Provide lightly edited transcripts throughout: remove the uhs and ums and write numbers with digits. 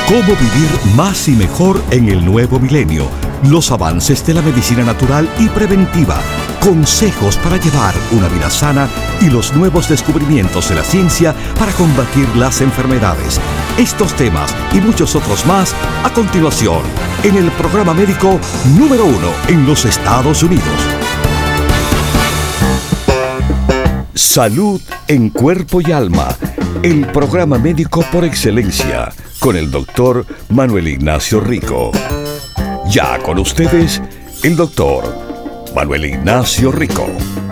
Cómo vivir más y mejor en el nuevo milenio. Los avances de la medicina natural y preventiva. Consejos para llevar una vida sana y los nuevos descubrimientos de la ciencia para combatir las enfermedades. Estos temas y muchos otros más a continuación en el programa médico número 1 en los Estados Unidos. Salud en cuerpo y alma. El programa médico por excelencia con el doctor Manuel Ignacio Rico. Ya con ustedes, el doctor Manuel Ignacio Rico.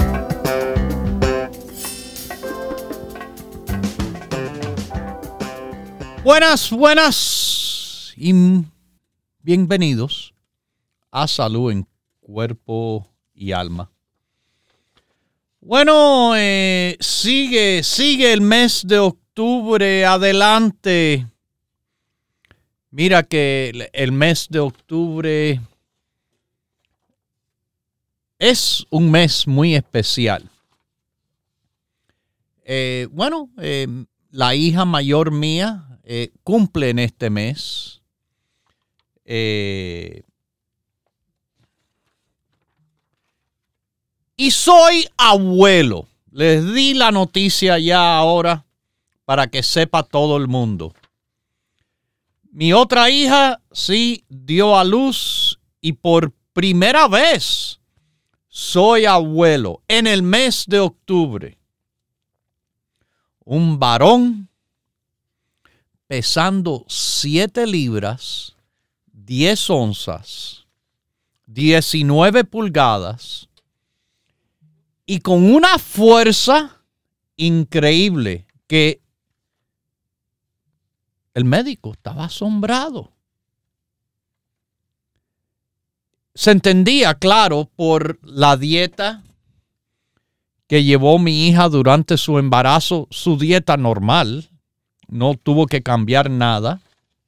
Buenas y bienvenidos a Salud en Cuerpo y Alma. Bueno, sigue el mes de octubre adelante. Mira que el mes de octubre es un mes muy especial. La hija mayor mía cumple en este mes. Y soy abuelo. Les di la noticia ya ahora para que sepa todo el mundo. Mi otra hija sí dio a luz y por primera vez soy abuelo en el mes de octubre. Un varón pesando 7 libras, 10 onzas, 19 pulgadas y con una fuerza increíble que el médico estaba asombrado. Se entendía, claro, por la dieta que llevó mi hija durante su embarazo, su dieta normal. No tuvo que cambiar nada.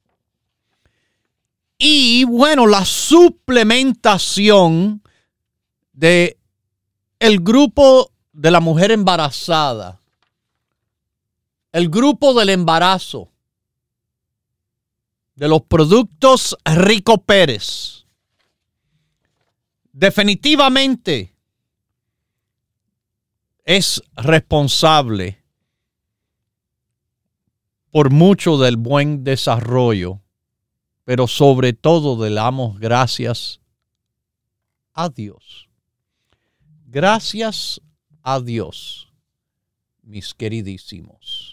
Y bueno, la suplementación de el grupo de la mujer embarazada, el grupo del embarazo, de los productos Rico Pérez. Definitivamente es responsable por mucho del buen desarrollo, pero sobre todo le damos gracias a Dios. Gracias a Dios, mis queridísimos.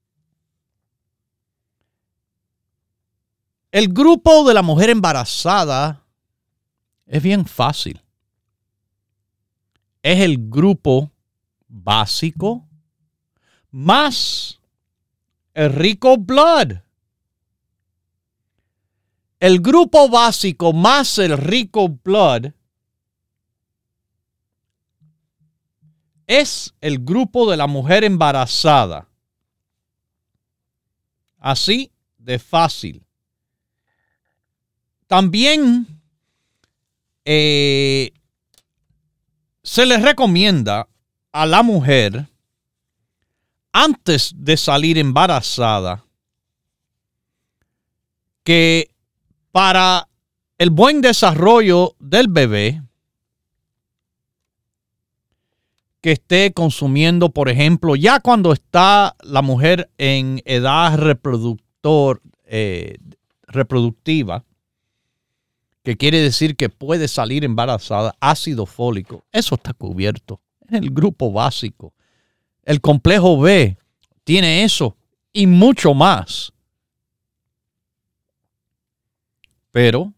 El grupo de la mujer embarazada es bien fácil. Es el grupo básico más el Rico Blood. El grupo básico más el Rico Blood es el grupo de la mujer embarazada. Así de fácil. También se les recomienda a la mujer, antes de salir embarazada, que para el buen desarrollo del bebé, que esté consumiendo, por ejemplo, ya cuando está la mujer en edad reproductiva, que quiere decir que puede salir embarazada, ácido fólico, eso está cubierto en el grupo básico. El complejo B tiene eso y mucho más. Pero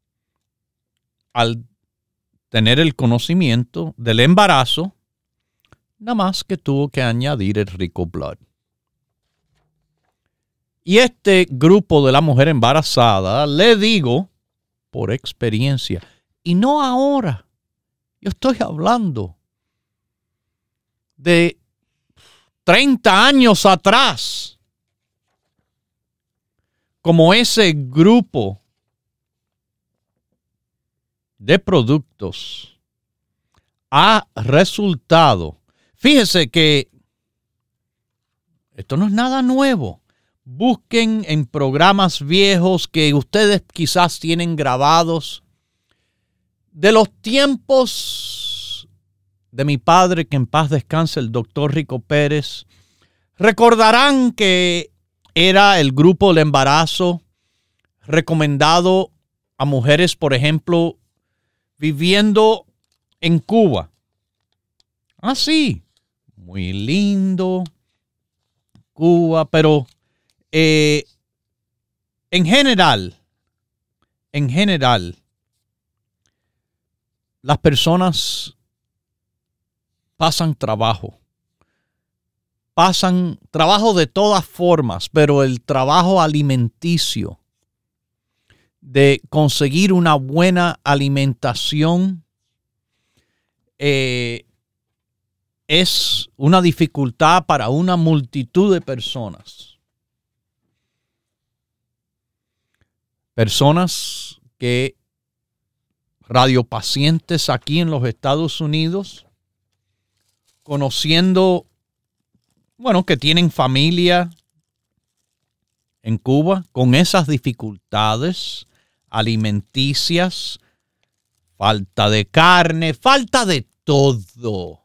al tener el conocimiento del embarazo, nada más que tuvo que añadir el Rico Blood. Y este grupo de la mujer embarazada, le digo, por experiencia, y no ahora, yo estoy hablando de 30 años atrás, como ese grupo de productos ha resultado. Fíjese que esto no es nada nuevo. busquen en programas viejos que ustedes quizás tienen grabados de los tiempos de mi padre, que en paz descanse, el doctor Rico Pérez. Recordarán que era el grupo del embarazo recomendado a mujeres, por ejemplo, viviendo en Cuba. Ah, sí, muy lindo Cuba, pero en general, las personas pasan trabajo de todas formas, pero el trabajo alimenticio, de conseguir una buena alimentación, es una dificultad para una multitud de personas. Personas que, radiopacientes aquí en los Estados Unidos, conociendo, que tienen familia en Cuba con esas dificultades alimenticias, falta de carne, falta de todo.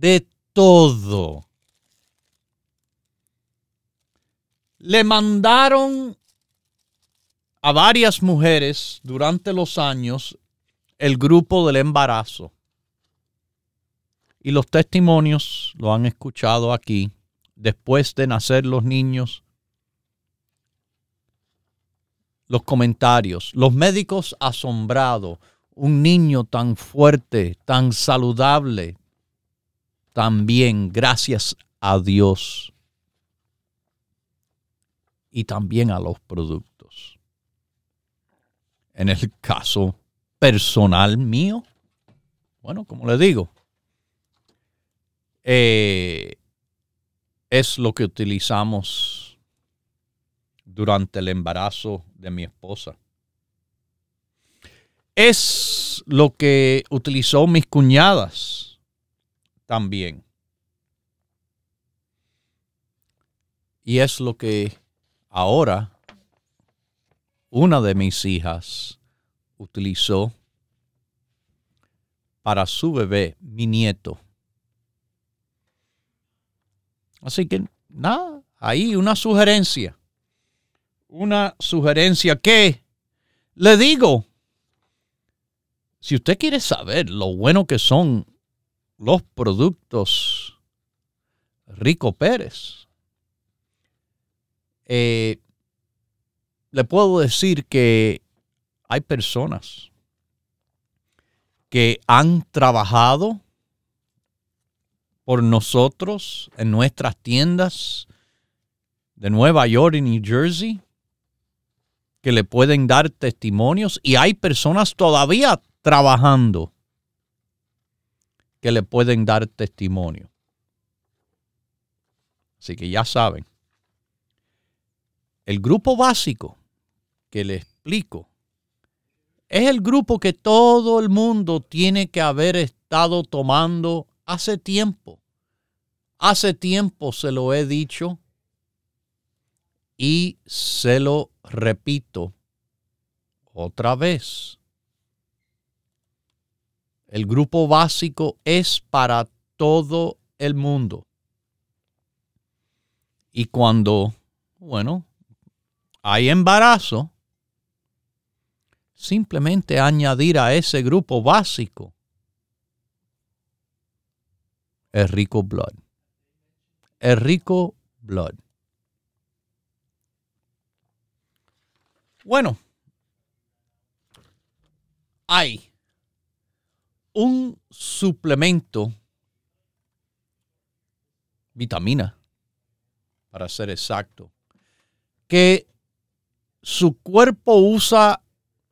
Le mandaron a varias mujeres durante los años el grupo del embarazo. Y los testimonios lo han escuchado aquí. Después de nacer los niños, los comentarios, los médicos asombrados. Un niño tan fuerte, tan saludable, tan bien, gracias a Dios. Y también a los productos. En el caso personal mío, como le digo, es lo que utilizamos durante el embarazo de mi esposa. Es lo que utilizó mis cuñadas también. Y es lo que ahora una de mis hijas utilizó para su bebé, mi nieto. Así que nada, ahí una sugerencia que le digo, si usted quiere saber lo bueno que son los productos Rico Pérez, le puedo decir que hay personas que han trabajado por nosotros en nuestras tiendas de Nueva York y New Jersey, que le pueden dar testimonios, y hay personas todavía trabajando que le pueden dar testimonio. Así que ya saben, el grupo básico que les explico es el grupo que todo el mundo tiene que haber estado tomando hace tiempo. Hace tiempo se lo he dicho y se lo repito otra vez. El grupo básico es para todo el mundo. Y cuando, hay embarazo, simplemente añadir a ese grupo básico el Rico Blood. El Rico Blood. Hay un suplemento, vitamina, para ser exacto, que su cuerpo usa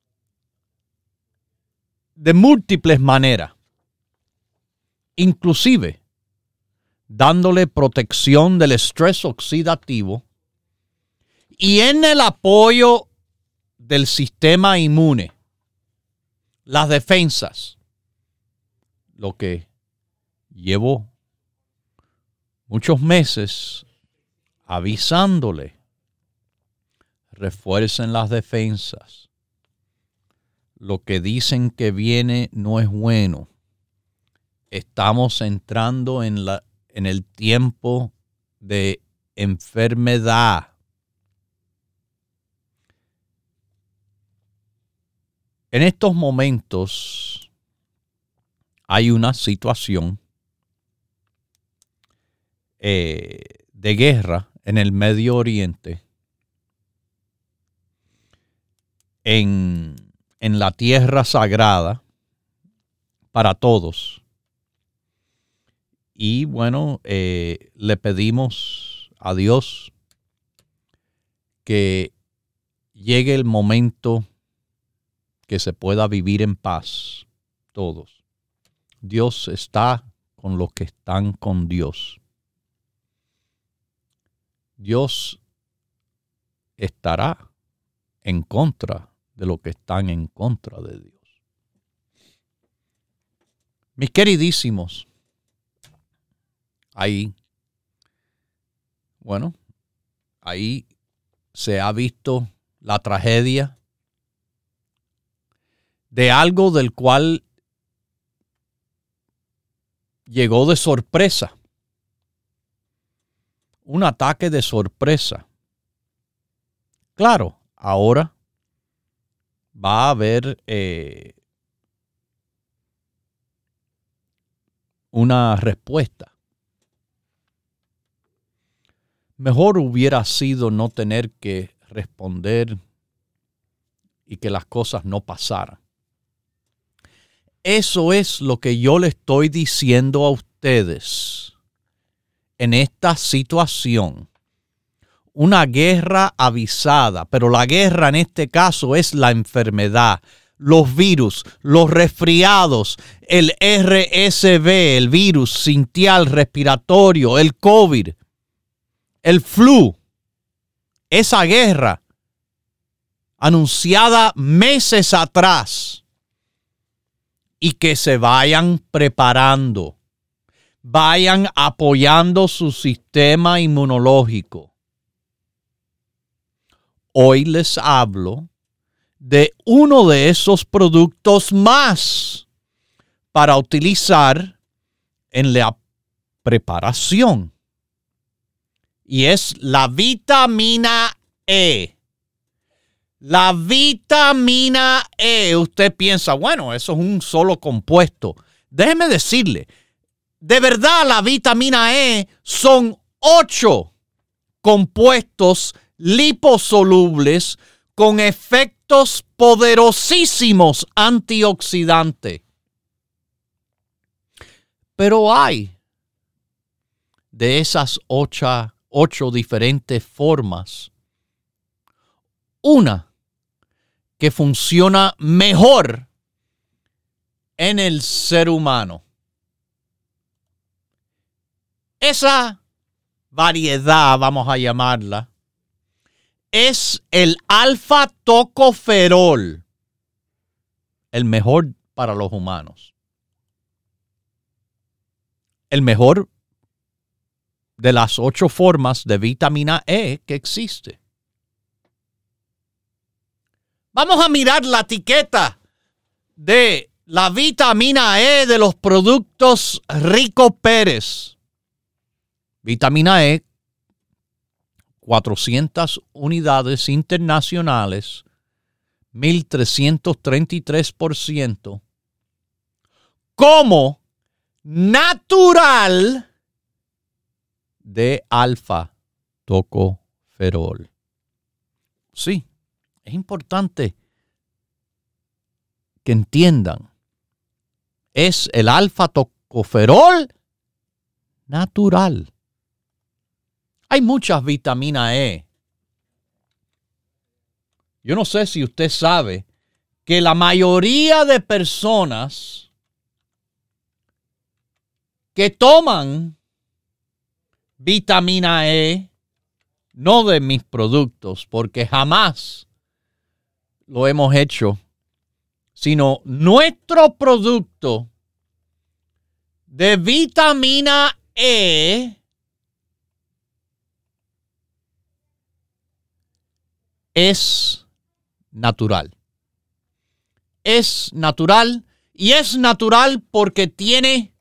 de múltiples maneras, inclusive dándole protección del estrés oxidativo y en el apoyo del sistema inmune, las defensas, lo que llevo muchos meses avisándole refuercen las defensas. Lo que dicen que viene no es bueno. Estamos entrando en el tiempo de enfermedad. En estos momentos hay una situación de guerra en el Medio Oriente, en la tierra sagrada para todos. Y bueno, le pedimos a Dios que llegue el momento que se pueda vivir en paz todos. Dios está con los que están con Dios. Dios estará en contra de los que están en contra de Dios. Mis queridísimos, ahí se ha visto la tragedia de algo del cual llegó de sorpresa. Un ataque de sorpresa. Claro, ahora va a haber una respuesta. Mejor hubiera sido no tener que responder y que las cosas no pasaran. Eso es lo que yo le estoy diciendo a ustedes en esta situación. Una guerra avisada, pero la guerra en este caso es la enfermedad, los virus, los resfriados, el RSV, el virus sintial respiratorio, el COVID, el flu. Esa guerra anunciada meses atrás. Y que se vayan preparando, vayan apoyando su sistema inmunológico. Hoy les hablo de uno de esos productos más para utilizar en la preparación. Y es la vitamina E. La vitamina E, usted piensa, bueno, eso es un solo compuesto. Déjeme decirle, de verdad la vitamina E son 8 compuestos liposolubles con efectos poderosísimos antioxidantes. Pero hay de esas 8 diferentes formas, una que funciona mejor en el ser humano. Esa variedad, vamos a llamarla, es el alfa-tocoferol, el mejor para los humanos. El mejor de las 8 formas de vitamina E que existe. Vamos a mirar la etiqueta de la vitamina E de los productos Rico Pérez. Vitamina E, 400 unidades internacionales, 1.333%, como natural de alfa-tocoferol. Sí. Es importante que entiendan. Es el alfa-tocoferol natural. Hay muchas vitaminas E. Yo no sé si usted sabe que la mayoría de personas que toman vitamina E, no de mis productos, porque jamás lo hemos hecho, sino nuestro producto de vitamina E es natural. Es natural y es natural porque tiene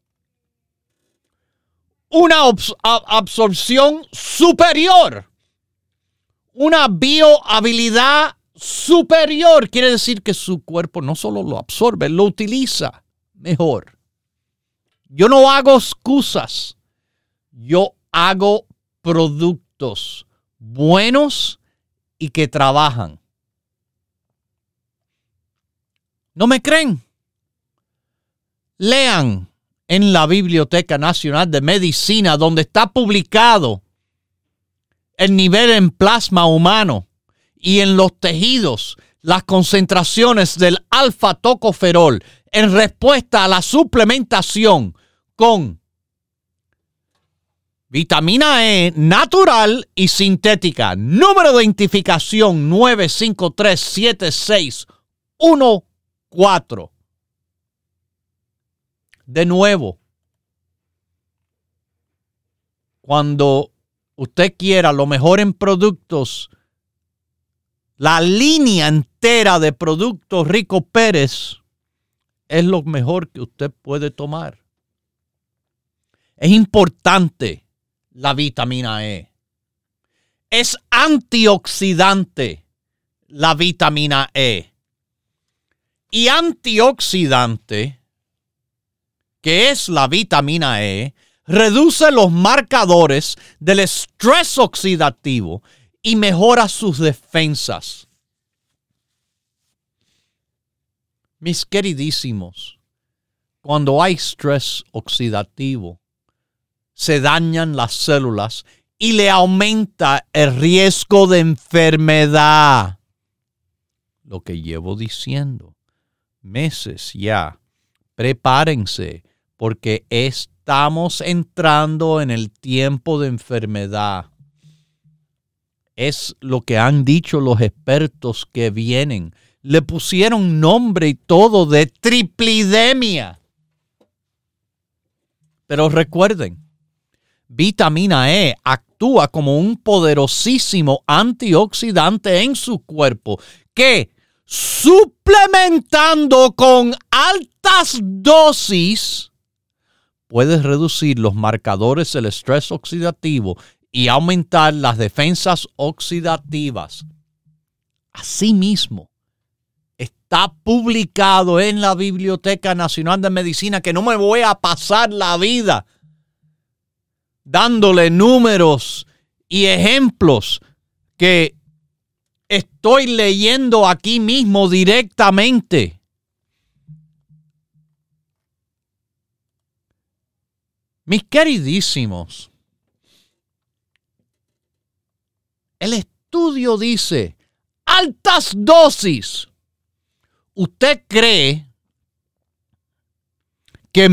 una absorción superior, una biohabilidad superior. Quiere decir que su cuerpo no solo lo absorbe, lo utiliza mejor. Yo no hago excusas. Yo hago productos buenos y que trabajan. ¿No me creen? Lean en la Biblioteca Nacional de Medicina, donde está publicado el nivel en plasma humano y en los tejidos, las concentraciones del alfa-tocoferol en respuesta a la suplementación con vitamina E natural y sintética. Número de identificación 9537614. De nuevo, cuando usted quiera lo mejor en productos, la línea entera de productos Rico Pérez es lo mejor que usted puede tomar. Es importante la vitamina E. Es antioxidante la vitamina E. Y antioxidante, que es la vitamina E, reduce los marcadores del estrés oxidativo y mejora sus defensas. Mis queridísimos, cuando hay estrés oxidativo, se dañan las células y le aumenta el riesgo de enfermedad. Lo que llevo diciendo meses ya. Prepárense, porque estamos entrando en el tiempo de enfermedad. Es lo que han dicho los expertos que vienen. Le pusieron nombre y todo de triplidemia. Pero recuerden, vitamina E actúa como un poderosísimo antioxidante en su cuerpo que, suplementando con altas dosis, puede reducir los marcadores del estrés oxidativo y aumentar las defensas oxidativas. Asimismo, está publicado en la Biblioteca Nacional de Medicina, que no me voy a pasar la vida dándole números y ejemplos que estoy leyendo aquí mismo directamente. Mis queridísimos, el estudio dice altas dosis. ¿Usted cree que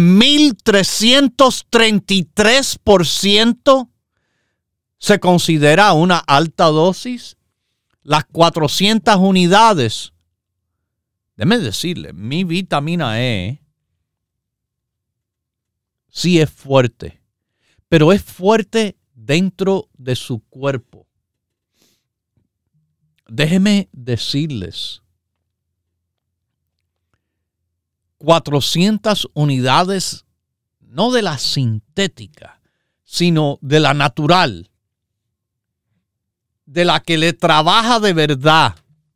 1.333% se considera una alta dosis? Las 400 unidades. Déjeme decirle, mi vitamina E sí es fuerte, pero es fuerte dentro de su cuerpo. Déjeme decirles, 400 unidades, no de la sintética, sino de la natural, de la que le trabaja de verdad.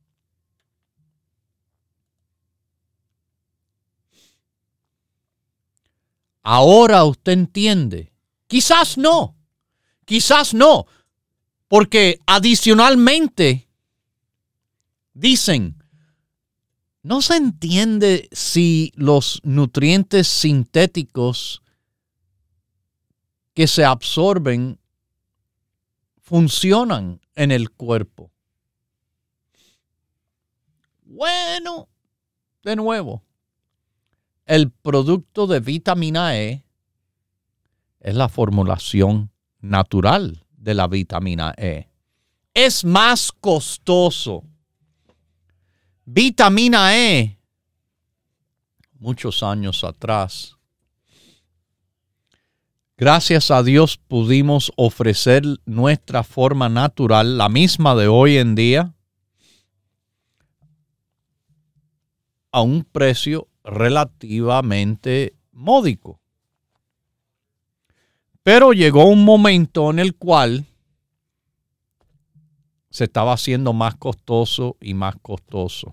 Ahora usted entiende. Quizás no, porque adicionalmente dicen, no se entiende si los nutrientes sintéticos que se absorben funcionan en el cuerpo. Bueno, de nuevo, el producto de vitamina E es la formulación natural de la vitamina E. Es más costoso. Vitamina E, muchos años atrás, gracias a Dios pudimos ofrecer nuestra forma natural, la misma de hoy en día, a un precio relativamente módico. Pero llegó un momento en el cual se estaba haciendo más costoso y más costoso.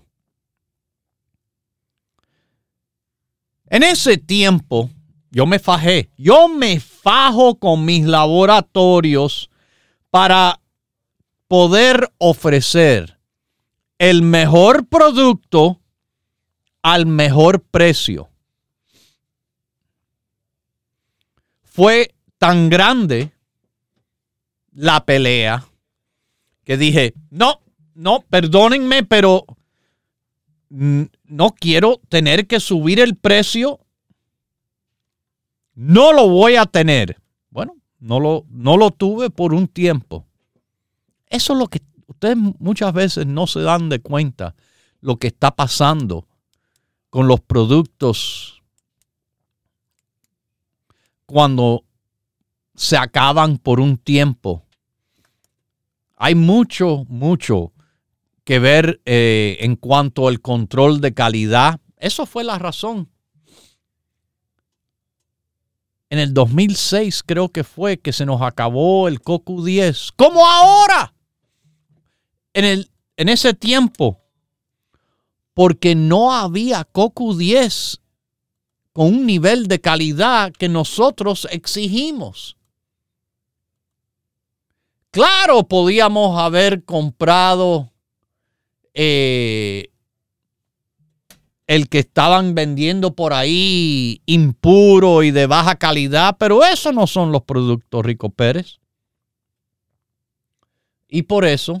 En ese tiempo, yo me fajo con mis laboratorios para poder ofrecer el mejor producto al mejor precio. Fue tan grande la pelea que dije, no, perdónenme, pero no quiero tener que subir el precio. No lo voy a tener. Bueno, no lo tuve por un tiempo. Eso es lo que ustedes muchas veces no se dan de cuenta, lo que está pasando con los productos cuando se acaban por un tiempo. Hay mucho que ver en cuanto al control de calidad. Eso fue la razón. En el 2006 creo que fue que se nos acabó el CoQ10. ¿Cómo ahora? En ese tiempo. Porque no había CoQ10 con un nivel de calidad que nosotros exigimos. Claro, podíamos haber comprado el que estaban vendiendo por ahí impuro y de baja calidad, pero esos no son los productos Rico Pérez. Y por eso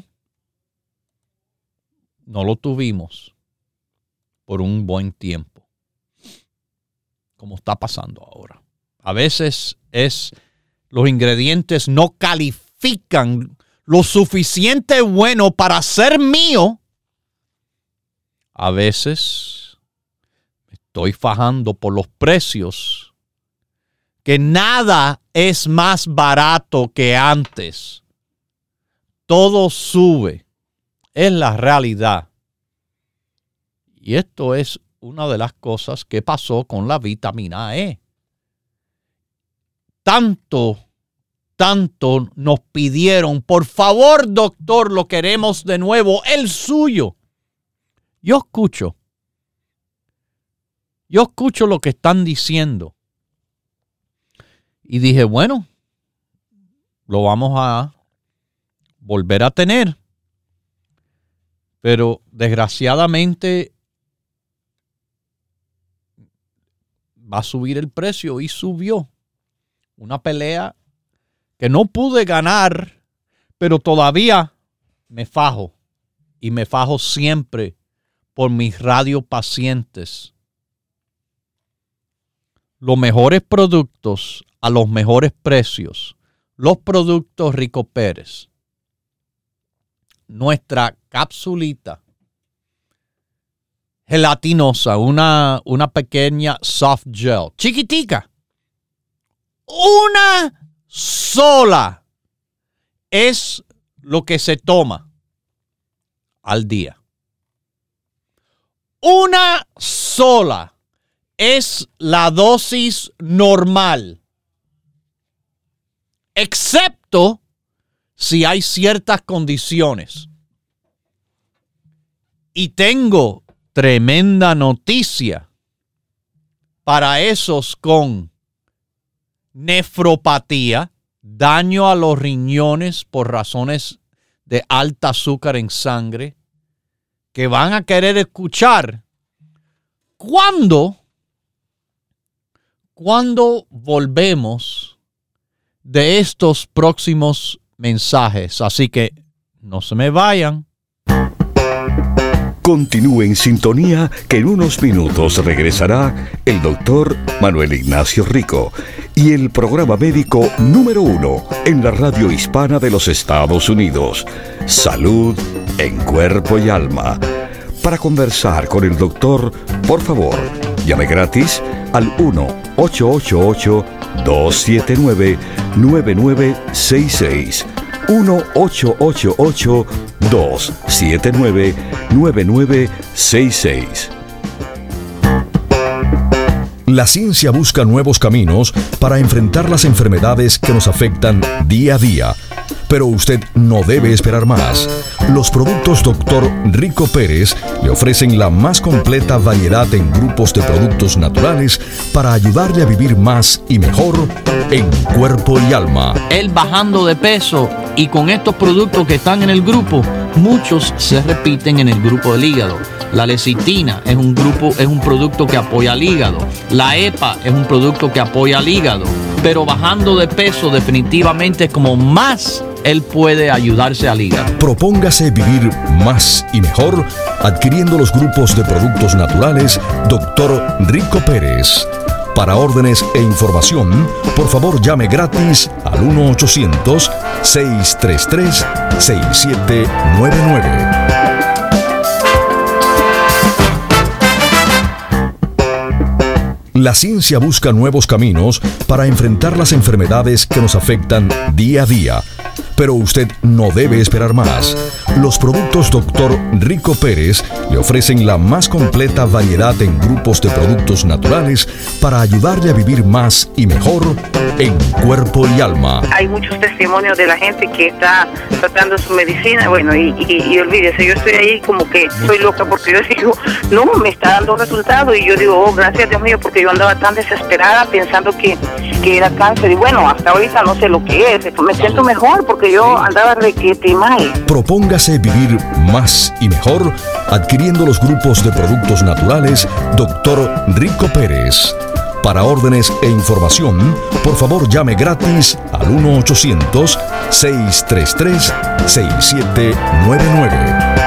no lo tuvimos por un buen tiempo, como está pasando ahora. A veces los ingredientes no califican lo suficiente bueno para ser mío. A veces me estoy fajando por los precios, que nada es más barato que antes. Todo sube. Es la realidad. Y esto es una de las cosas que pasó con la vitamina E. Tanto nos pidieron, por favor, doctor, lo queremos de nuevo, el suyo. Yo escucho lo que están diciendo. Y dije, bueno, lo vamos a volver a tener. Pero desgraciadamente va a subir el precio y subió. Una pelea que no pude ganar, pero todavía me fajo. Y me fajo siempre por mis radiopacientes. Los mejores productos a los mejores precios. Los productos Rico Pérez. Nuestra capsulita gelatinosa, una pequeña soft gel, chiquitica. Una sola es lo que se toma al día. Una sola es la dosis normal, excepto si hay ciertas condiciones. Y tengo tremenda noticia para esos con nefropatía, daño a los riñones por razones de alta azúcar en sangre, que van a querer escuchar cuando volvemos de estos próximos mensajes. Así que no se me vayan. Continúe en sintonía, que en unos minutos regresará el doctor Manuel Ignacio Rico y el programa médico número 1 en la radio hispana de los Estados Unidos, Salud en Cuerpo y Alma. Para conversar con el doctor, por favor, llame gratis al 1-888-279-9966. 1-888-279-9966. La ciencia busca nuevos caminos para enfrentar las enfermedades que nos afectan día a día. Pero usted no debe esperar más. Los productos Dr. Rico Pérez le ofrecen la más completa variedad en grupos de productos naturales para ayudarle a vivir más y mejor en cuerpo y alma. Él bajando de peso, y con estos productos que están en el grupo, muchos se repiten en el grupo del hígado. La lecitina es un producto que apoya al hígado. La EPA es un producto que apoya al hígado. Pero bajando de peso definitivamente es como más él puede ayudarse al hígado. Propóngase vivir más y mejor adquiriendo los grupos de productos naturales Dr. Rico Pérez. Para órdenes e información, por favor llame gratis al 1-800-633-6799. La ciencia busca nuevos caminos para enfrentar las enfermedades que nos afectan día a día. Pero usted no debe esperar más. Los productos Dr. Rico Pérez le ofrecen la más completa variedad en grupos de productos naturales para ayudarle a vivir más y mejor en cuerpo y alma. Hay muchos testimonios de la gente que está tratando su medicina, bueno, y olvídese, yo estoy ahí como que soy loca porque yo digo, no, me está dando resultados, y yo digo, oh, gracias Dios mío, porque yo andaba tan desesperada pensando que era cáncer, y bueno, hasta ahorita no sé lo que es, me siento mejor porque yo andaba requete mal. Propóngase vivir más y mejor adquiriendo los grupos de productos naturales Dr. Rico Pérez. Para órdenes e información, por favor llame gratis al 1-800-633-6799.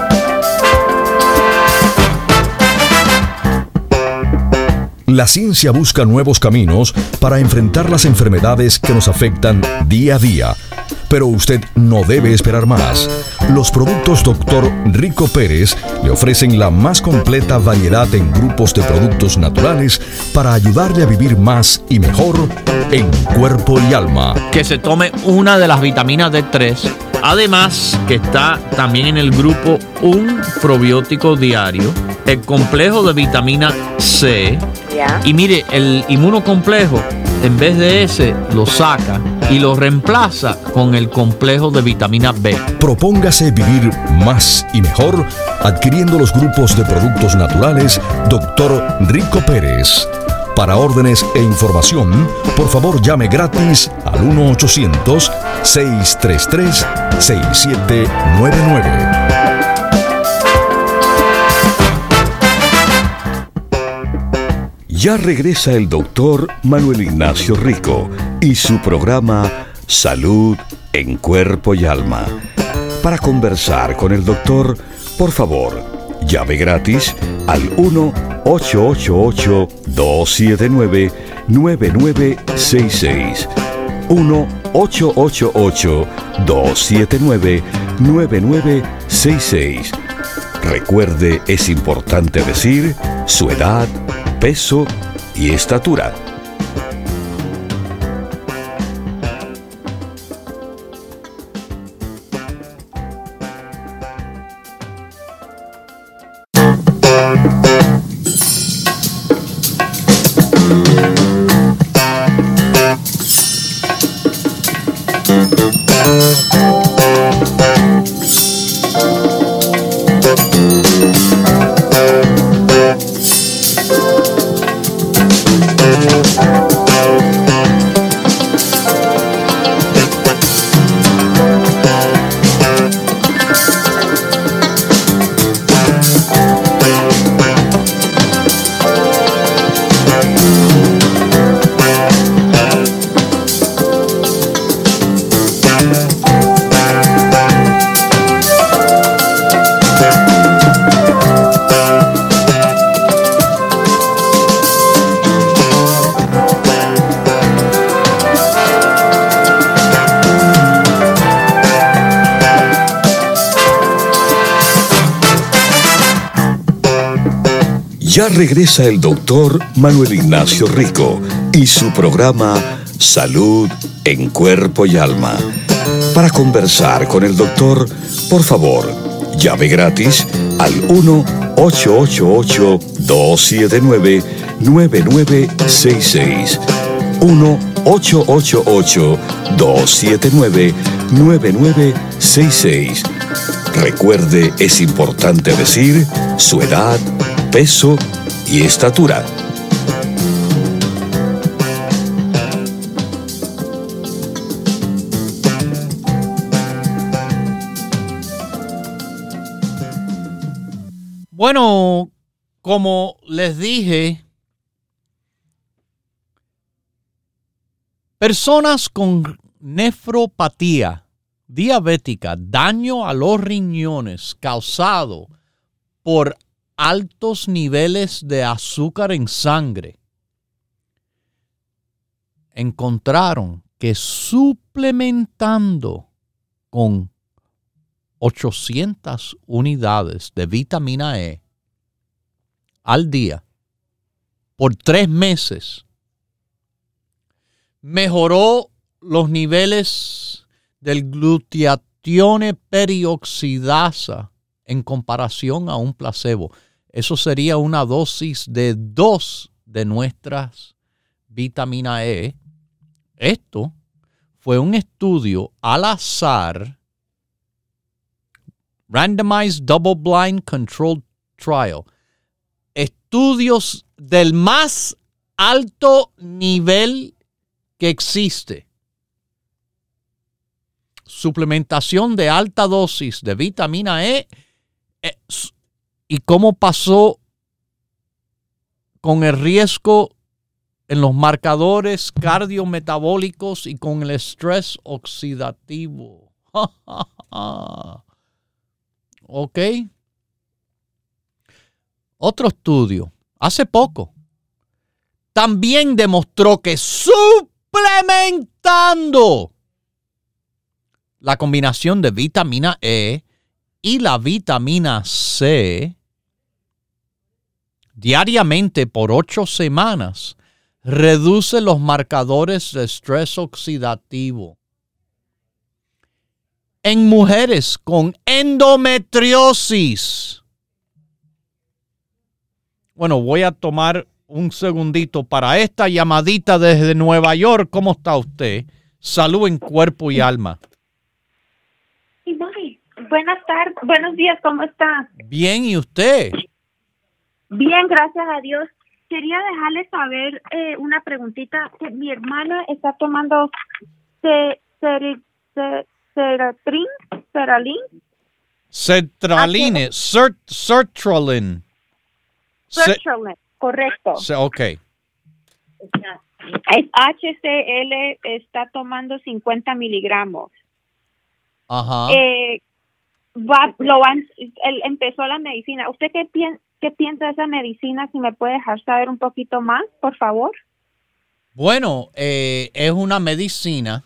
La ciencia busca nuevos caminos para enfrentar las enfermedades que nos afectan día a día. Pero usted no debe esperar más. Los productos Dr. Rico Pérez le ofrecen la más completa variedad en grupos de productos naturales para ayudarle a vivir más y mejor en cuerpo y alma. Que se tome una de las vitaminas D3. Además, que está también en el grupo un probiótico diario, el complejo de vitamina C. Y mire, el inmunocomplejo, en vez de ese, lo saca y lo reemplaza con el complejo de vitamina B. Propóngase vivir más y mejor adquiriendo los grupos de productos naturales Dr. Rico Pérez. Para órdenes e información, por favor llame gratis al 1-800-633-6799. Ya regresa el doctor Manuel Ignacio Rico y su programa Salud en Cuerpo y Alma. Para conversar con el doctor, por favor, llame gratis al 1-888-279-9966. 1-888-279-9966. Recuerde, es importante decir su edad, peso y estatura. Ya regresa el doctor Manuel Ignacio Rico y su programa Salud en Cuerpo y Alma. Para conversar con el doctor, por favor, llame gratis al 1-888-279-9966. 9966. 1-888-279-9966. Recuerde, es importante decir su edad, peso y estatura. Bueno, como les dije, personas con nefropatía diabética, daño a los riñones causado por altos niveles de azúcar en sangre, encontraron que suplementando con 800 unidades de vitamina E al día por 3 meses mejoró los niveles del glutatión perioxidasa en comparación a un placebo. Eso sería una dosis de 2 de nuestras vitamina E. Esto fue un estudio al azar, Randomized Double Blind Controlled Trial. Estudios del más alto nivel que existe. Suplementación de alta dosis de vitamina E y cómo pasó con el riesgo en los marcadores cardiometabólicos y con el estrés oxidativo. ¿Ok? Otro estudio, hace poco, también demostró que suplementando la combinación de vitamina E y la vitamina C diariamente por 8 semanas reduce los marcadores de estrés oxidativo. En mujeres con endometriosis. Bueno, voy a tomar un segundito para esta llamadita desde Nueva York. ¿Cómo está usted? Salud en cuerpo y alma. Buenas tardes, buenos días, ¿cómo está? Bien, ¿y usted? Bien, gracias a Dios. Quería dejarle saber una preguntita. Que mi hermana está tomando Sertraline, sertraline. Sertraline, correcto. Ok. Es HCL, está tomando 50 miligramos. Ajá. Él empezó la medicina. ¿Usted qué piensa de esa medicina? Si me puede dejar saber un poquito más, por favor. Bueno, es una medicina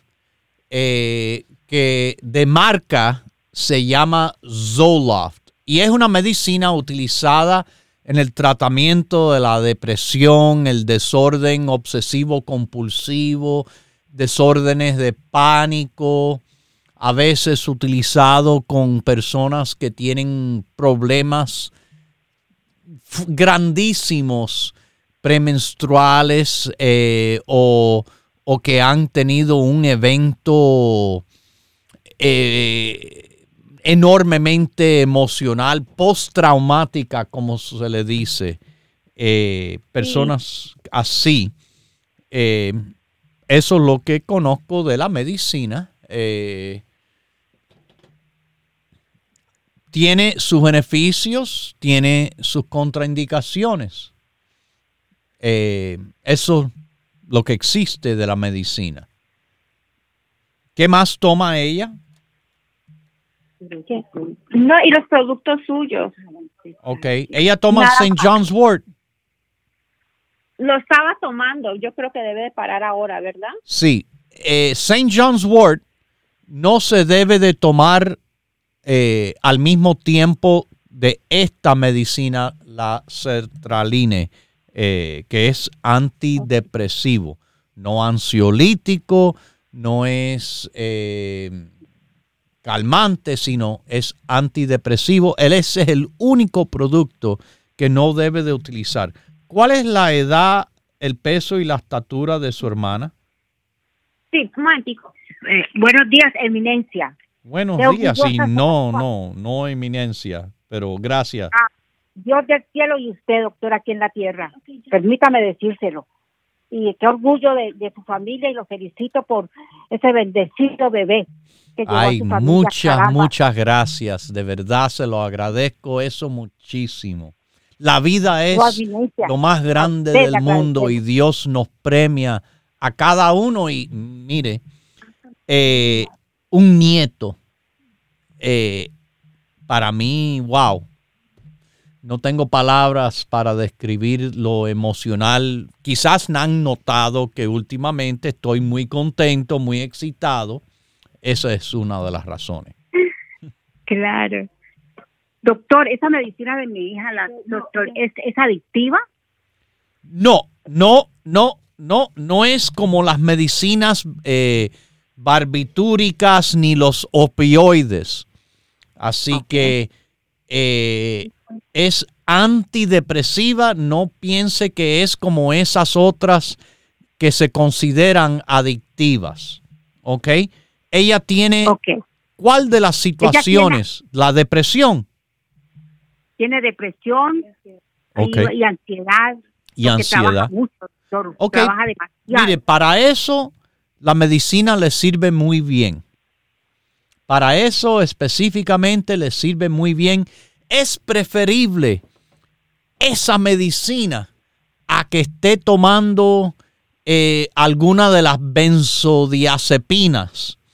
que de marca se llama Zoloft y es una medicina utilizada en el tratamiento de la depresión, el desorden obsesivo compulsivo, desórdenes de pánico, a veces utilizado con personas que tienen problemas grandísimos premenstruales o que han tenido un evento enormemente emocional, postraumática, como se le dice. Personas así. Eso es lo que conozco de la medicina. Tiene sus beneficios, tiene sus contraindicaciones. Eso es lo que existe de la medicina. ¿Qué más toma ella? No, y los productos suyos. Ok. Ella toma St. John's Wort. Lo estaba tomando. Yo creo que debe de parar ahora, ¿verdad? Sí. St. John's Wort no se debe de tomar al mismo tiempo de esta medicina, la sertraline, que es antidepresivo, no ansiolítico, no es calmante, sino es antidepresivo. Ese es el único producto que no debe de utilizar. ¿cuál es la edad, el peso y la estatura de su hermana? Sí, un momentico. Buenos días, eminencia. Buenos Qué días, y orgullosa no eminencia, pero gracias. Dios del cielo y usted, doctor, aquí en la tierra. Permítame decírselo. Y qué orgullo de su familia y lo felicito por ese bendecido bebé que llegó a su familia. Muchas gracias. De verdad se lo agradezco eso muchísimo. La vida es lo más grande del mundo y Dios nos premia a cada uno. Y mire, un nieto, para mí, wow. No tengo palabras para describir lo emocional. Quizás han notado que últimamente estoy muy contento, muy excitado. Esa es una de las razones. Claro. Doctor, ¿esa medicina de mi hija, doctor, ¿es adictiva? No es como las medicinas barbitúricas ni los opioides. Así que es antidepresiva. No piense que es como esas otras que se consideran adictivas. ¿Ok? Ella tiene... Okay. ¿Cuál de las situaciones? ¿La depresión? Tiene depresión Okay. y ansiedad. Y ansiedad. Trabaja mucho, doctor. Okay. Trabaja demasiado. Mire, para eso la medicina le sirve muy bien. Para eso específicamente le sirve muy bien. Es preferible esa medicina a que esté tomando alguna de las benzodiazepinas.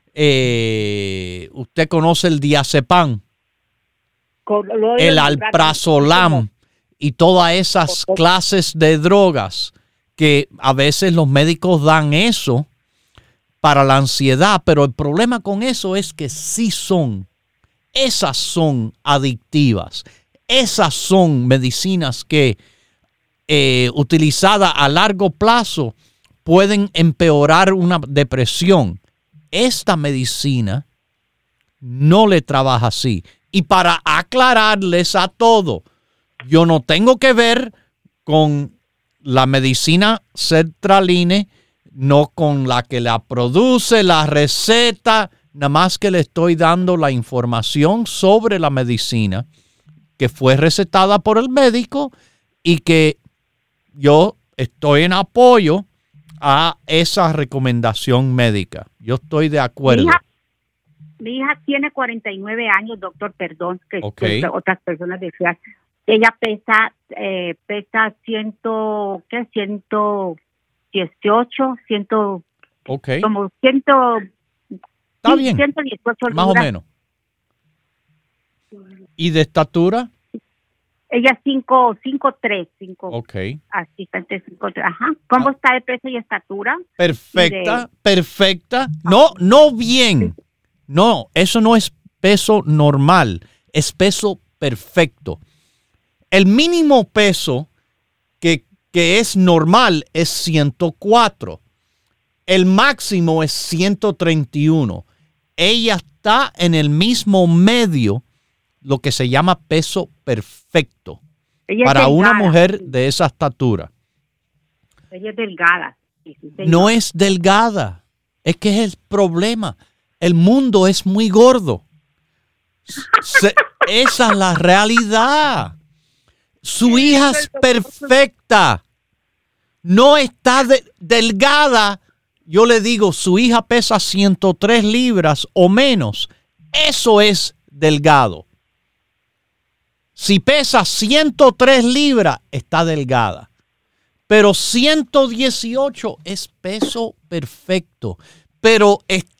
Usted conoce el diazepam, el alprazolam y todas esas clases de drogas que a veces los médicos dan eso para la ansiedad, pero el problema con eso es que esas son adictivas. Esas son medicinas que utilizadas a largo plazo pueden empeorar una depresión. Esta medicina no le trabaja así. Y para aclararles a todo, yo no tengo que ver con la medicina sertraline, no con la que la produce, la receta, nada más que le estoy dando la información sobre la medicina que fue recetada por el médico y que yo estoy en apoyo a esa recomendación médica. Yo estoy de acuerdo. Mi hija tiene 49 años, doctor, perdón, que otras personas decían. Ella pesa 118, Okay. Como 100, Está bien. 118 más o menos. ¿Y de estatura? Ella 5'3", Okay. asistente 5'3". Ajá. ¿Cómo está de peso y estatura? Perfecta. No bien. No, eso no es peso normal, es peso perfecto. El mínimo peso que es normal es 104. El máximo es 131. Ella está en el mismo medio, lo que se llama peso perfecto para una mujer de esa estatura. Ella es delgada. Sí, no es delgada, es que es el problema. El mundo es muy gordo. Esa es la realidad. Su hija es perfecta. No está delgada. Yo le digo, su hija pesa 103 libras o menos. Eso es delgado. Si pesa 103 libras, está delgada. Pero 118 es peso perfecto. Pero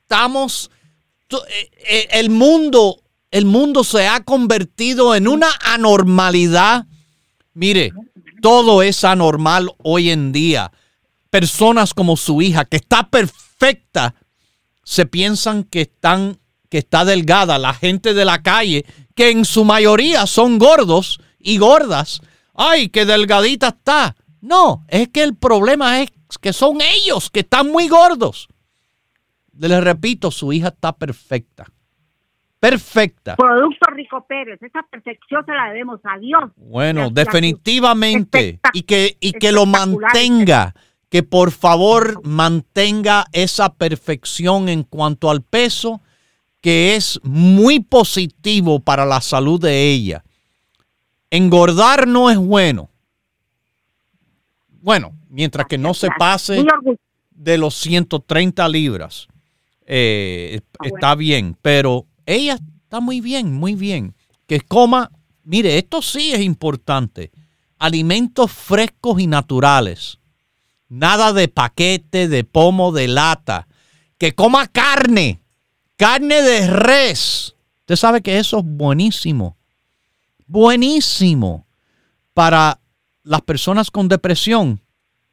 el mundo se ha convertido en una anormalidad. Mire, todo es anormal hoy en día. Personas como su hija, que está perfecta, se piensan que está delgada. La gente de la calle, que en su mayoría son gordos y gordas. ¡Ay, qué delgadita está! No, es que el problema es que son ellos que están muy gordos. Les repito, su hija está perfecta. perfecta. Producto Rico Pérez, esa perfección se la debemos a Dios. Bueno, definitivamente. Y que lo mantenga. Que por favor mantenga esa perfección en cuanto al peso, que es muy positivo para la salud de ella. Engordar no es bueno. Bueno, mientras que no se pase de los 130 libras. Está bien, pero ella está muy bien, muy bien. Que coma, mire, esto sí es importante. Alimentos frescos y naturales. Nada de paquete, de pomo, de lata. Que coma carne de res. Usted sabe que eso es buenísimo. Buenísimo para las personas con depresión.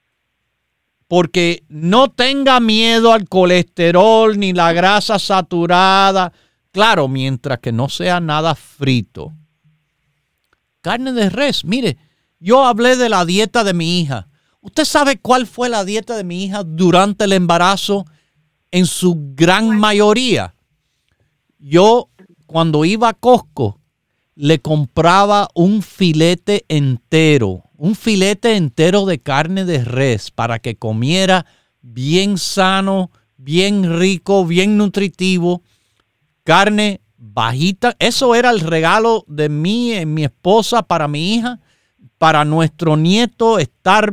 Porque no tenga miedo al colesterol ni la grasa saturada. Claro, mientras que no sea nada frito. Carne de res. Mire, yo hablé de la dieta de mi hija. ¿Usted sabe cuál fue la dieta de mi hija durante el embarazo en su gran mayoría? Yo, cuando iba a Costco, le compraba un filete entero de carne de res para que comiera bien sano, bien rico, bien nutritivo, carne bajita. Eso era el regalo de mí y mi esposa para mi hija, para nuestro nieto estar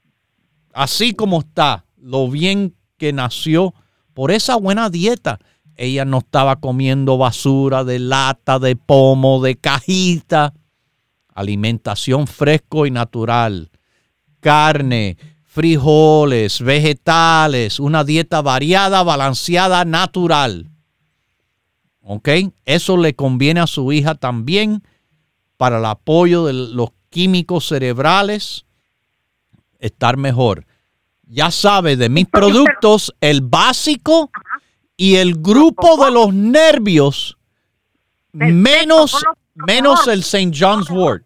así como está, lo bien que nació por esa buena dieta. Ella no estaba comiendo basura de lata, de pomo, de cajita. Alimentación fresco y natural. Carne, frijoles, vegetales, una dieta variada, balanceada, natural. ¿Ok? Eso le conviene a su hija también para el apoyo de los químicos cerebrales. Estar mejor. Ya sabe, de mis productos, el básico y el grupo de los nervios, menos el St. John's Wort.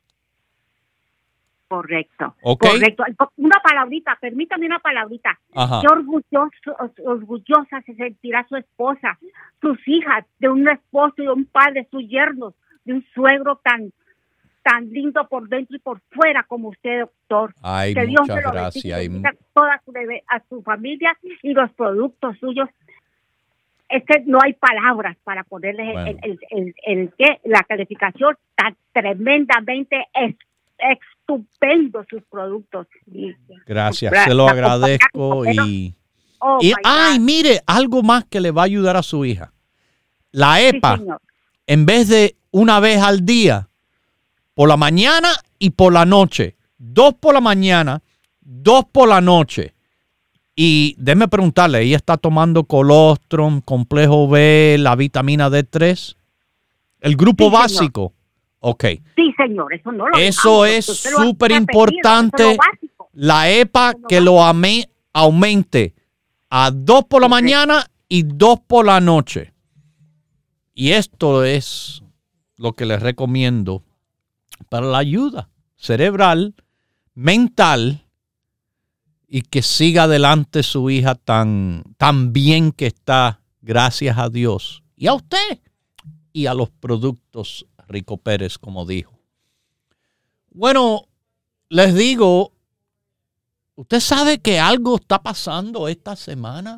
Correcto. Okay. Correcto. Una palabrita, permítame una palabrita. Ajá. Qué orgullosa se sentirá su esposa, sus hijas, de un esposo y de un padre, sus yernos, de un suegro tan lindo por dentro y por fuera como usted, doctor. Ay, que Dios muchas se lo gracias. bendiga a su familia y los productos suyos. Es que no hay palabras para ponerles bueno. La calificación tan tremendamente estupendo sus productos. Gracias, se lo agradezco. Mire, algo más que le va a ayudar a su hija. La EPA, sí, en vez de una vez al día, por la mañana y por la noche. 2 por la mañana, 2 por la noche. Y déjeme preguntarle, ¿ella está tomando colostrum, complejo B, la vitamina D3? ¿El grupo básico? Ok. Sí, señor, eso no lo Eso dejamos, es súper importante. La EPA que lo aumente a 2 por la mañana y 2 por la noche. Y esto es lo que les recomiendo para la ayuda cerebral, mental, y que siga adelante su hija tan bien que está, gracias a Dios. Y a usted, y a los productos Rico Pérez, como dijo. Bueno, les digo, ¿usted sabe que algo está pasando esta semana?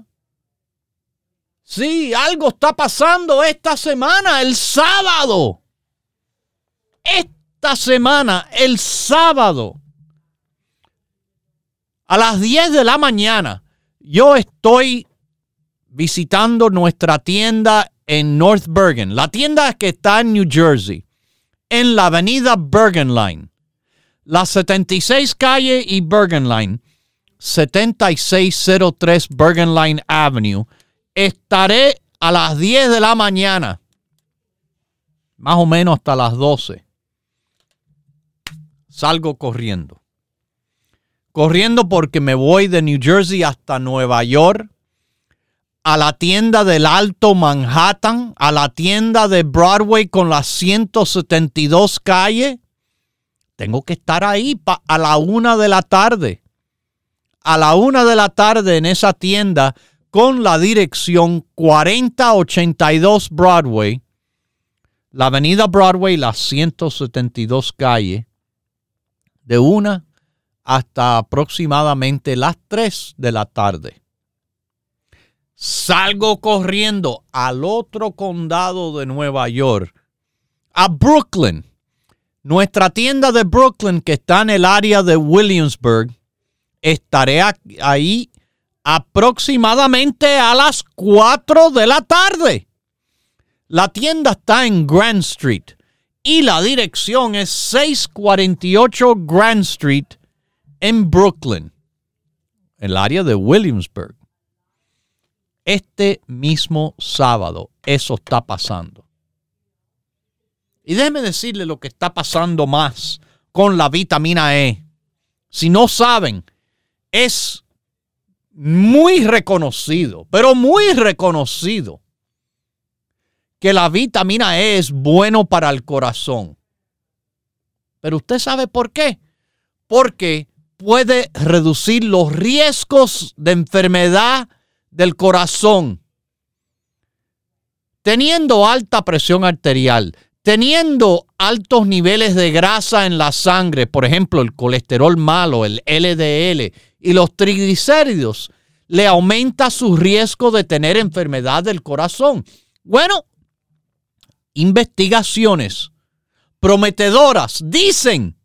Sí, algo está pasando esta semana, el sábado. Esta semana, el sábado, a las 10 de la mañana, yo estoy visitando nuestra tienda en North Bergen, la tienda que está en New Jersey, en la avenida Bergen Line, la 76 calle y Bergen Line, 7603 Bergen Line Avenue. Estaré a las 10 de la mañana, más o menos hasta las 12. Salgo corriendo. Corriendo porque me voy de New Jersey hasta Nueva York, a la tienda del Alto Manhattan, a la tienda de Broadway con la 172 calle. Tengo que estar ahí a la 1 de la tarde. A la 1 de la tarde en esa tienda con la dirección 4082 Broadway, la avenida Broadway, las 172 calles, de 1 hasta aproximadamente las 3 de la tarde. Salgo corriendo al otro condado de Nueva York, a Brooklyn. Nuestra tienda de Brooklyn, que está en el área de Williamsburg, estaré ahí aproximadamente a las 4 de la tarde. La tienda está en Grand Street y la dirección es 648 Grand Street en Brooklyn, el área de Williamsburg. Este mismo sábado eso está pasando. Y déjeme decirle lo que está pasando más con la vitamina E. Si no saben, es muy reconocido, pero muy reconocido, que la vitamina E es bueno para el corazón. Pero usted sabe por qué. Porque puede reducir los riesgos de enfermedad del corazón. Teniendo alta presión arterial, teniendo altos niveles de grasa en la sangre, por ejemplo, el colesterol malo, el LDL y los triglicéridos, le aumenta su riesgo de tener enfermedad del corazón. Bueno, investigaciones prometedoras dicen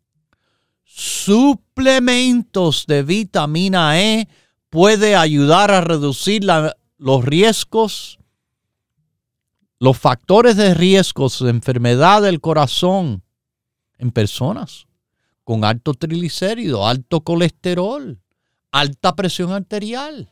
suplementos de vitamina E puede ayudar a reducir los riesgos, los factores de riesgos de enfermedad del corazón en personas con alto triglicérido, alto colesterol, alta presión arterial.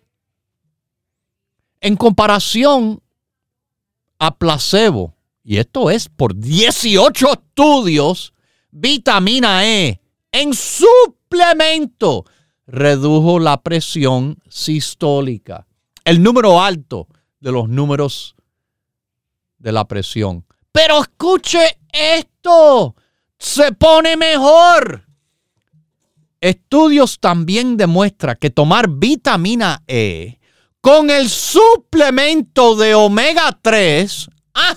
En comparación a placebo, y esto es por 18 estudios, vitamina E en suplemento redujo la presión sistólica, el número alto de los números de la presión. Pero escuche esto, se pone mejor. Estudios también demuestran que tomar vitamina E con el suplemento de omega 3,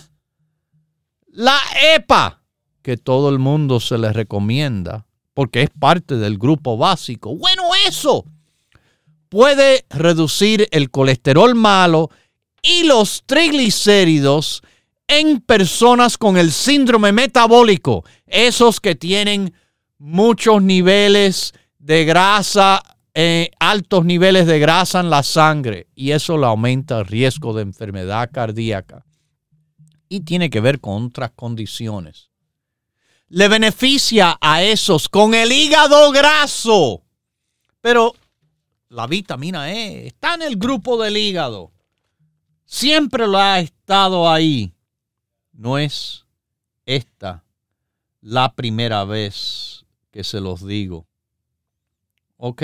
la EPA, que todo el mundo se le recomienda porque es parte del grupo básico. Bueno, eso puede reducir el colesterol malo y los triglicéridos en personas con el síndrome metabólico, esos que tienen muchos niveles de grasa, altos niveles de grasa en la sangre, y eso le aumenta el riesgo de enfermedad cardíaca y tiene que ver con otras condiciones. Le beneficia a esos con el hígado graso, pero la vitamina E está en el grupo del hígado. Siempre lo ha estado ahí. No es esta la primera vez que se los digo. ¿Ok?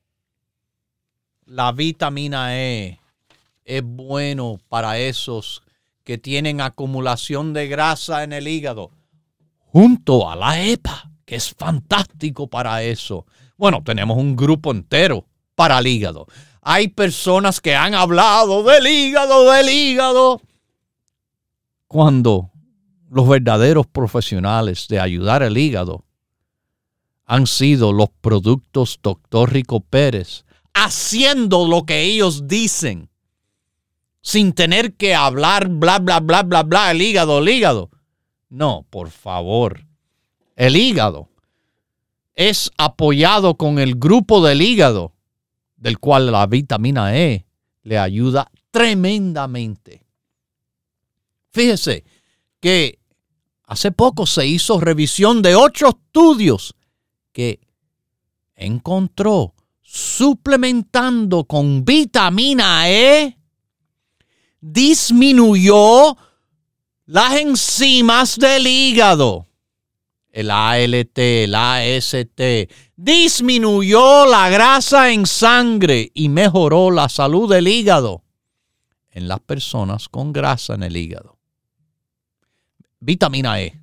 La vitamina E es bueno para esos que tienen acumulación de grasa en el hígado, junto a la EPA, que es fantástico para eso. Bueno, tenemos un grupo entero para el hígado. Hay personas que han hablado del hígado, cuando los verdaderos profesionales de ayudar al hígado han sido los productos Dr. Rico Pérez, haciendo lo que ellos dicen, sin tener que hablar bla, bla, bla, bla, bla, el hígado. No, por favor. El hígado es apoyado con el grupo del hígado, del cual la vitamina E le ayuda tremendamente. Fíjese que hace poco se hizo revisión de 8 estudios que encontró suplementando con vitamina E disminuyó las enzimas del hígado, el ALT, el AST, disminuyó la grasa en sangre y mejoró la salud del hígado en las personas con grasa en el hígado. Vitamina E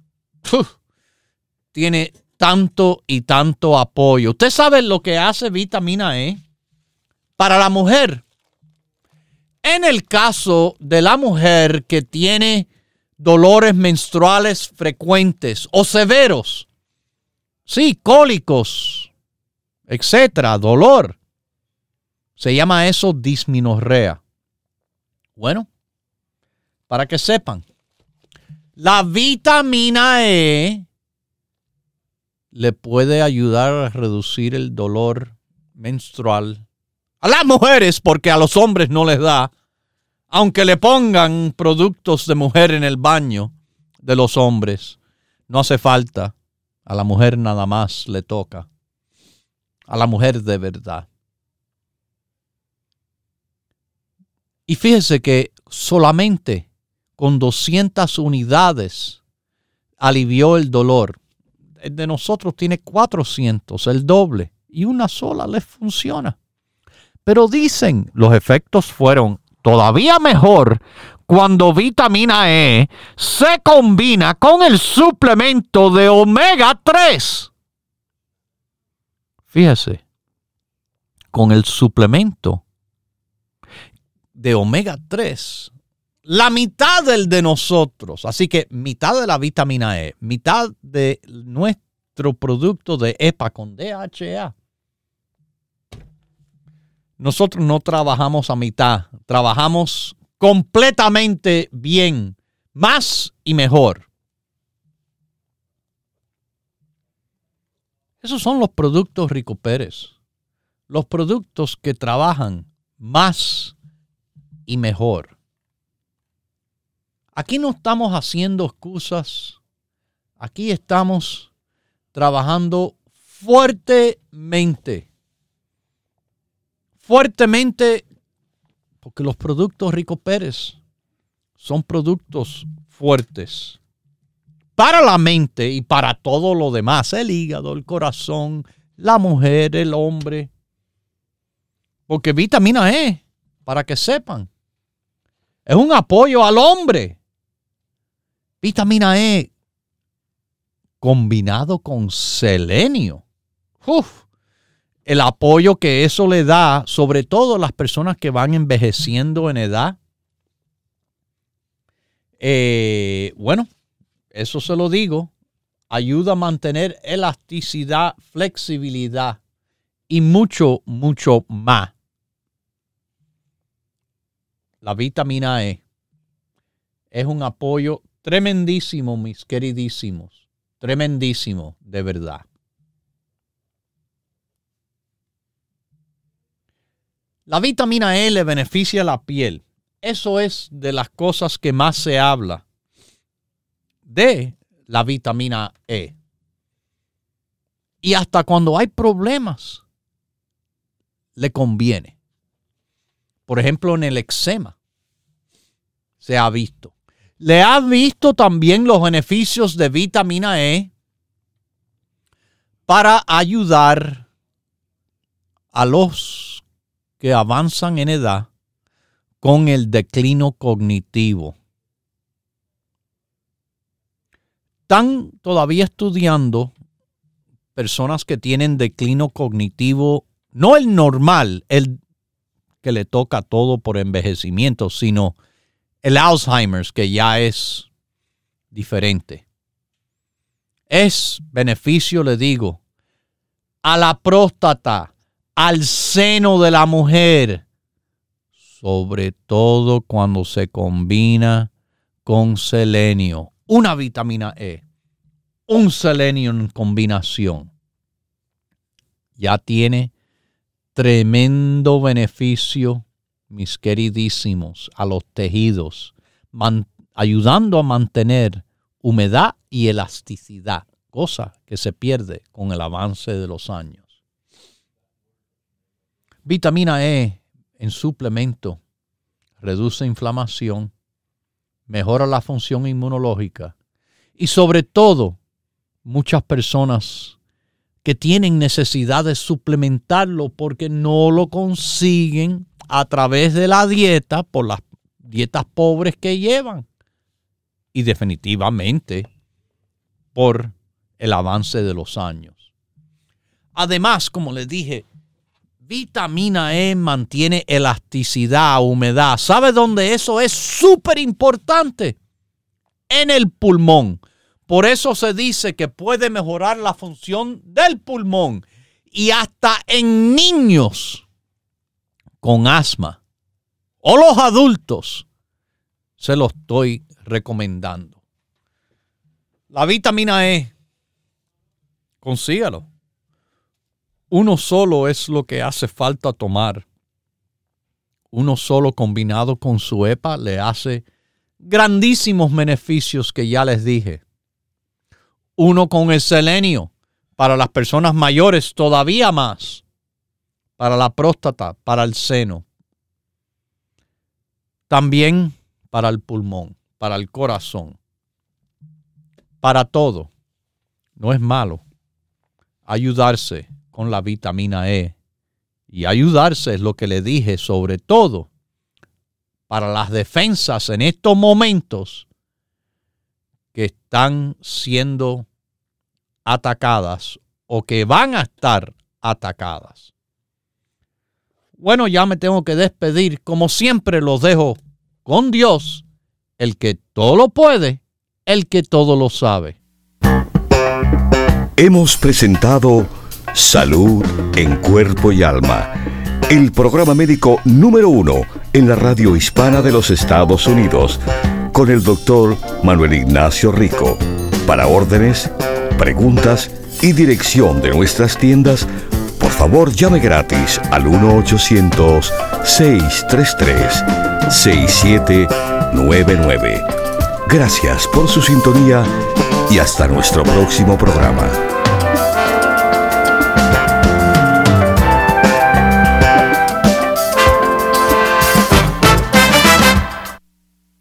tiene tanto y tanto apoyo. ¿Usted sabe lo que hace vitamina E para la mujer? En el caso de la mujer que tiene dolores menstruales frecuentes o severos. Sí, cólicos, etcétera, dolor. Se llama eso dismenorrea. Bueno, para que sepan, la vitamina E le puede ayudar a reducir el dolor menstrual a las mujeres, porque a los hombres no les da, aunque le pongan productos de mujer en el baño de los hombres. No hace falta. A la mujer nada más le toca. A la mujer de verdad. Y fíjese que solamente con 200 unidades alivió el dolor. El de nosotros tiene 400, el doble. Y una sola les funciona. Pero dicen, los efectos fueron todavía mejor cuando vitamina E se combina con el suplemento de omega 3. Fíjese, con el suplemento de omega 3, la mitad del de nosotros, así que mitad de la vitamina E, mitad de nuestro producto de EPA con DHA. Nosotros no trabajamos a mitad, trabajamos completamente bien, más y mejor. Esos son los productos Rico Pérez, los productos que trabajan más y mejor. Aquí no estamos haciendo excusas, aquí estamos trabajando fuertemente, porque los productos Rico Pérez son productos fuertes para la mente y para todo lo demás, el hígado, el corazón, la mujer, el hombre. Porque vitamina E, para que sepan, es un apoyo al hombre. Vitamina E combinado con selenio. El apoyo que eso le da, sobre todo a las personas que van envejeciendo en edad. Bueno, eso se lo digo. Ayuda a mantener elasticidad, flexibilidad y mucho, mucho más. La vitamina E es un apoyo tremendísimo, mis queridísimos. Tremendísimo, de verdad. La vitamina E le beneficia a la piel. Eso es de las cosas que más se habla de la vitamina E. Y hasta cuando hay problemas, le conviene. Por ejemplo, en el eczema se ha visto. Le ha visto también los beneficios de vitamina E para ayudar a los que avanzan en edad con el declino cognitivo. Están todavía estudiando personas que tienen declino cognitivo, no el normal, el que le toca todo por envejecimiento, sino el Alzheimer's, que ya es diferente. Es beneficio, le digo, a la próstata, al seno de la mujer, sobre todo cuando se combina con selenio, una vitamina E, un selenio en combinación. Ya tiene tremendo beneficio, mis queridísimos, a los tejidos, ayudando a mantener humedad y elasticidad, cosa que se pierde con el avance de los años. Vitamina E en suplemento reduce inflamación, mejora la función inmunológica y sobre todo muchas personas que tienen necesidad de suplementarlo porque no lo consiguen a través de la dieta por las dietas pobres que llevan y definitivamente por el avance de los años. Además, como les dije, vitamina E mantiene elasticidad, humedad. ¿Sabe dónde eso es súper importante? en el pulmón. Por eso se dice que puede mejorar la función del pulmón. Y hasta en niños con asma o los adultos se lo estoy recomendando. La vitamina E, consígalo. Uno solo es lo que hace falta tomar. Uno solo combinado con su EPA le hace grandísimos beneficios que ya les dije. Uno con el selenio, para las personas mayores todavía más, para la próstata, para el seno, también para el pulmón, para el corazón, para todo. No es malo ayudarse con la vitamina E, y ayudarse es lo que le dije, sobre todo para las defensas en estos momentos que están siendo atacadas o que van a estar atacadas. Bueno, ya me tengo que despedir. Como siempre, los dejo con Dios, el que todo lo puede, el que todo lo sabe. Hemos presentado Salud en Cuerpo y Alma, el programa médico número 1 en la radio hispana de los Estados Unidos, con el doctor Manuel Ignacio Rico. Para órdenes, preguntas y dirección de nuestras tiendas, por favor llame gratis al 1-800-633-6799. Gracias por su sintonía y hasta nuestro próximo programa.